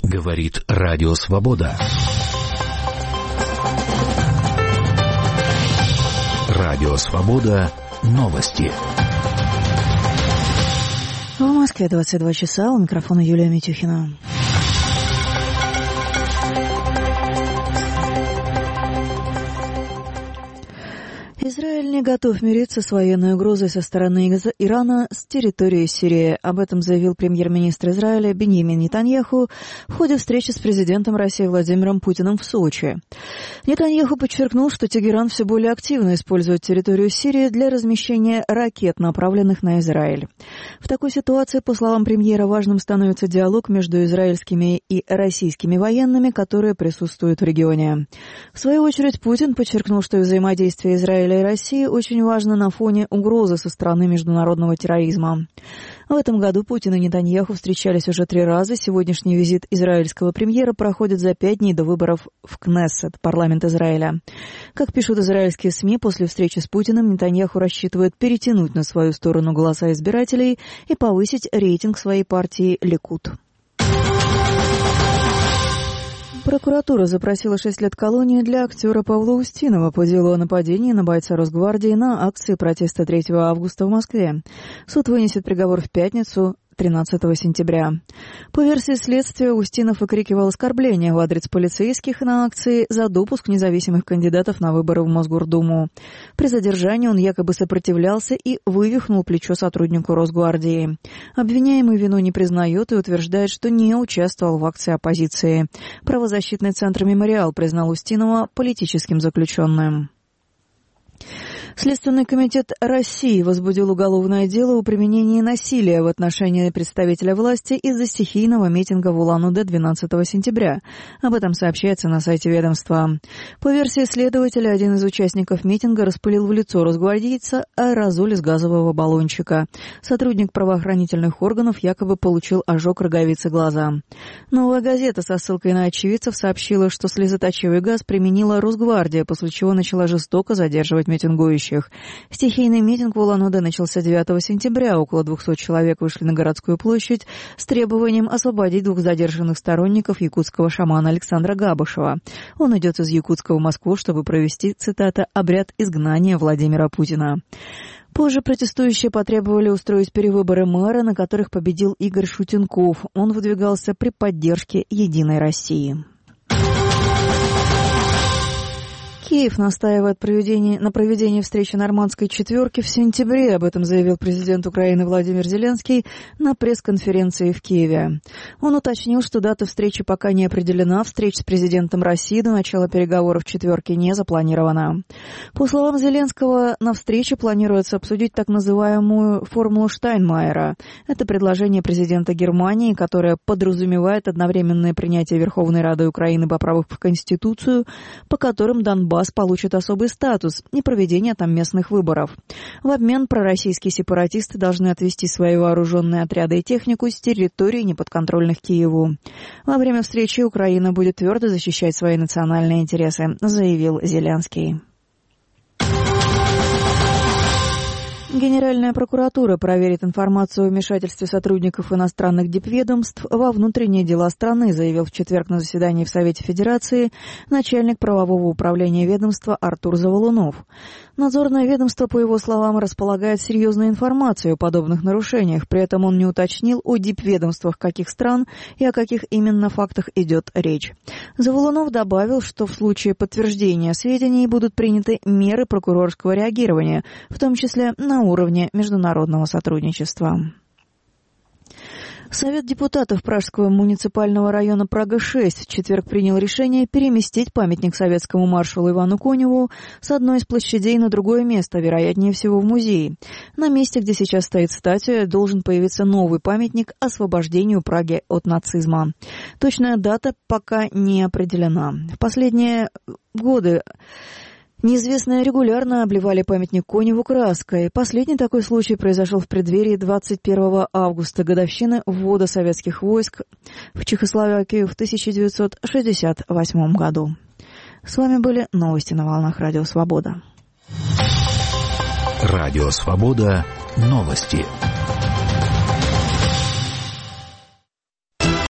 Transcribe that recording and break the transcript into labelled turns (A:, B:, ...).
A: Говорит Радио Свобода. Радио Свобода. Новости.
B: В Москве 22 часа. У микрофона Юлия Митюхина. Израиль не готов мириться с военной угрозой со стороны Ирана с территории Сирии. Об этом заявил премьер-министр Израиля Биньямин Нетаньяху в ходе встречи с президентом России Владимиром Путиным в Сочи. Нетаньяху подчеркнул, что Тегеран все более активно использует территорию Сирии для размещения ракет, направленных на Израиль. В такой ситуации, по словам премьера, важным становится диалог между израильскими и российскими военными, которые присутствуют в регионе. В свою очередь, Путин подчеркнул, что взаимодействие Израиля и России очень важно на фоне угрозы со стороны международного терроризма. В этом году Путин и Нетаньяху встречались уже 3 раза. Сегодняшний визит израильского премьера проходит за 5 дней до выборов в Кнессет, парламент Израиля. Как пишут израильские СМИ, после встречи с Путиным Нетаньяху рассчитывает перетянуть на свою сторону голоса избирателей и повысить рейтинг своей партии Ликуд. Прокуратура запросила 6 лет колонии для актера Павла Устинова по делу о нападении на бойца Росгвардии на акции протеста 3 августа в Москве. Суд вынесет приговор в пятницу, 13 сентября. По версии следствия, Устинов выкрикивал оскорбления в адрес полицейских на акции за допуск независимых кандидатов на выборы в Мосгордуму. При задержании он якобы сопротивлялся и вывихнул плечо сотруднику Росгвардии. Обвиняемый вину не признает и утверждает, что не участвовал в акции оппозиции. Правозащитный центр «Мемориал» признал Устинова политическим заключенным. Следственный комитет России возбудил уголовное дело о применении насилия в отношении представителя власти из-за стихийного митинга в Улан-Удэ 12 сентября. Об этом сообщается на сайте ведомства. По версии следователя, один из участников митинга распылил в лицо росгвардейца аэрозоль из газового баллончика. Сотрудник правоохранительных органов якобы получил ожог роговицы глаза. «Новая газета» со ссылкой на очевидцев сообщила, что слезоточивый газ применила Росгвардия, после чего начала жестоко задерживать митингующих. Стихийный митинг в Улан-Удэ начался 9 сентября. Около 200 человек вышли на городскую площадь с требованием освободить 2 задержанных сторонников якутского шамана Александра Габышева. Он идет из Якутска в Москву, чтобы провести, цитата, «обряд изгнания Владимира Путина». Позже протестующие потребовали устроить перевыборы мэра, на которых победил Игорь Шутенков. Он выдвигался при поддержке «Единой России». Киев настаивает на проведении встречи нормандской четверки в сентябре. Об этом заявил президент Украины Владимир Зеленский на пресс-конференции в Киеве. Он уточнил, что дата встречи пока не определена. Встреч с президентом России до начала переговоров четверки не запланирована. По словам Зеленского, на встрече планируется обсудить так называемую формулу Штайнмайера. Это предложение президента Германии, которое подразумевает одновременное принятие Верховной Рады Украины поправок в Конституцию, по которым Донбасс получит особый статус и проведение там местных выборов. В обмен пророссийские сепаратисты должны отвести свои вооруженные отряды и технику с территории, неподконтрольных Киеву. Во время встречи Украина будет твердо защищать свои национальные интересы, заявил Зеленский. Генеральная прокуратура проверит информацию о вмешательстве сотрудников иностранных дипведомств во внутренние дела страны, заявил в четверг на заседании в Совете Федерации начальник правового управления ведомства Артур Заволунов. Надзорное ведомство, по его словам, располагает серьезной информацией о подобных нарушениях, при этом он не уточнил о дипведомствах каких стран и о каких именно фактах идет речь. Заволунов добавил, что в случае подтверждения сведений будут приняты меры прокурорского реагирования, в том числе на уровне международного сотрудничества. Совет депутатов Пражского муниципального района Прага-6 в четверг принял решение переместить памятник советскому маршалу Ивану Коневу с одной из площадей на другое место, вероятнее всего в музей. На месте, где сейчас стоит статуя, должен появиться новый памятник освобождению Праги от нацизма. Точная дата пока не определена. В последние годы неизвестные регулярно обливали памятник Коневу краской. Последний такой случай произошел в преддверии 21 августа, годовщины ввода советских войск в Чехословакию в 1968 году. С вами были новости на волнах Радио Свобода.
A: Радио Свобода. Новости.